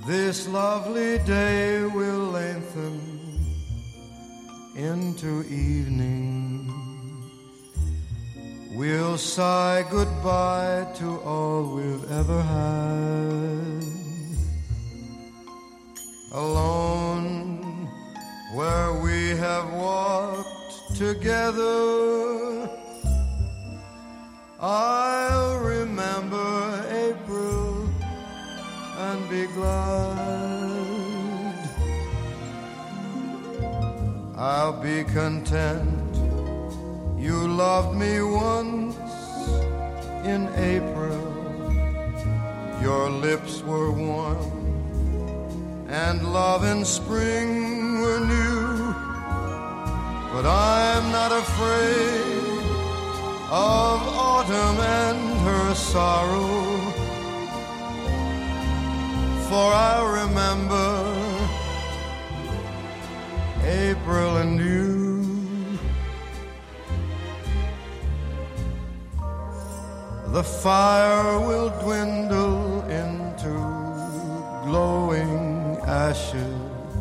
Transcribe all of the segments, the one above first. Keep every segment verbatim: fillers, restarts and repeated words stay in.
This lovely day will lengthen into evening. We'll sigh goodbye to all we've ever had. Alone where we have walked together, I'll remember April and be glad. I'll be content you loved me once in April. Your lips were warm and love in spring were new. But I'm not afraid of autumn and her sorrow, for I remember April and you. The fire will dwindle into glowing ashes,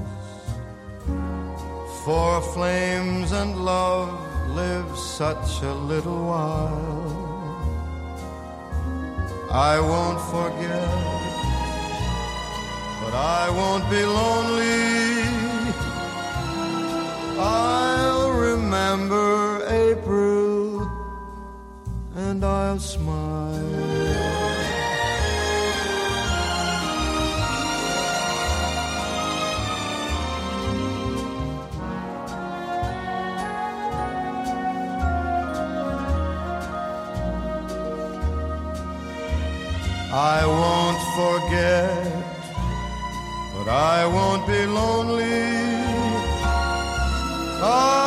for flames and love live such a little while. I won't forget, but I won't be lonely. I'll remember April and I'll smile. I won't forget, but I won't be lonely. I